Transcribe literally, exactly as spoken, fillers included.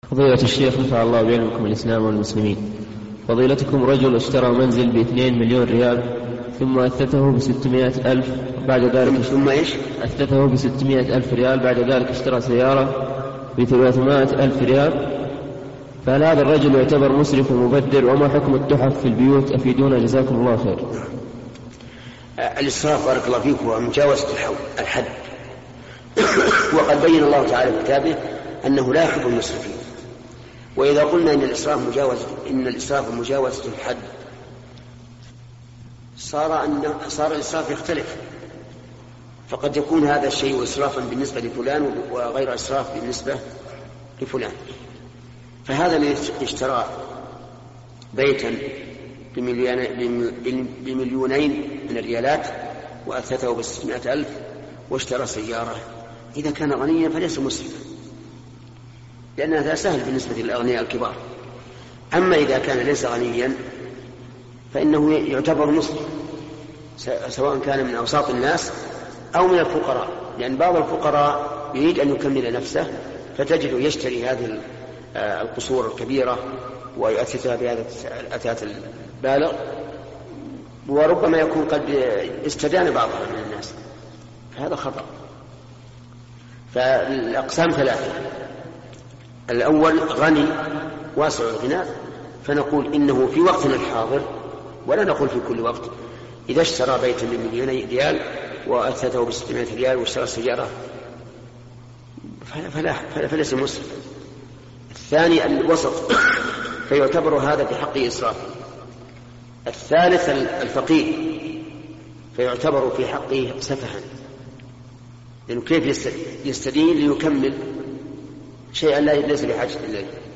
فضيلة الشيخ نفع الله بعلمكم الإسلام والمسلمين. فضيلتكم رجل اشترى منزل باثنين مليون ريال ثم أثثه بستمائة ألف بعد ذلك ثم إيش؟ أثثه بستمائة ألف ريال بعد ذلك اشترى سيارة بثلاثمائة ألف ريال، فهل هذا الرجل يعتبر مسرف ومبذر؟ وما حكم التحف في البيوت؟ أفيدونا جزاكم الله خير. الإسراف بارك الله فيك هو مجاوزة الحد، وقد بين الله تعالى في كتابه أنه لا يحب المسرفين. وإذا قلنا إن الإسراف مجاوزة إن الإسراف مجاوزة الحد صار أن صار الإسراف يختلف، فقد يكون هذا الشيء إسرافا بالنسبة لفلان وغير إسراف بالنسبة لفلان. فهذا من اشترى بيتا بمليونين من الريالات وأثثه بستمائة ألف، واشترى سيارة، إذا كان غنيا فليس مسرفا، لأن هذا سهل بالنسبة للأغنياء الكبار. أما إذا كان ليس غنيا فإنه يعتبر مسرف، سواء كان من أوساط الناس أو من الفقراء، لأن بعض الفقراء يريد أن يكمل نفسه فتجد يشتري هذه القصور الكبيرة ويؤثثها بهذا الأثاث البالغ، وربما يكون قد استدان بعضها من الناس، فهذا خطأ. فالأقسام ثلاثة: الأول غني واسع الغناء، فنقول إنه في وقتنا الحاضر، ولا نقول في كل وقت، إذا اشترى بيتا بمليون ريال وأثثه بستمائة ريال واشترى سيارة فلا فليس مسرف. الثاني الوسط، فيعتبر هذا في حقه إسراف. الثالث الفقير، فيعتبر في حقه سفها، لأنه كيف يستدين ليكمل شيئا لا ليس بحاجة إليه.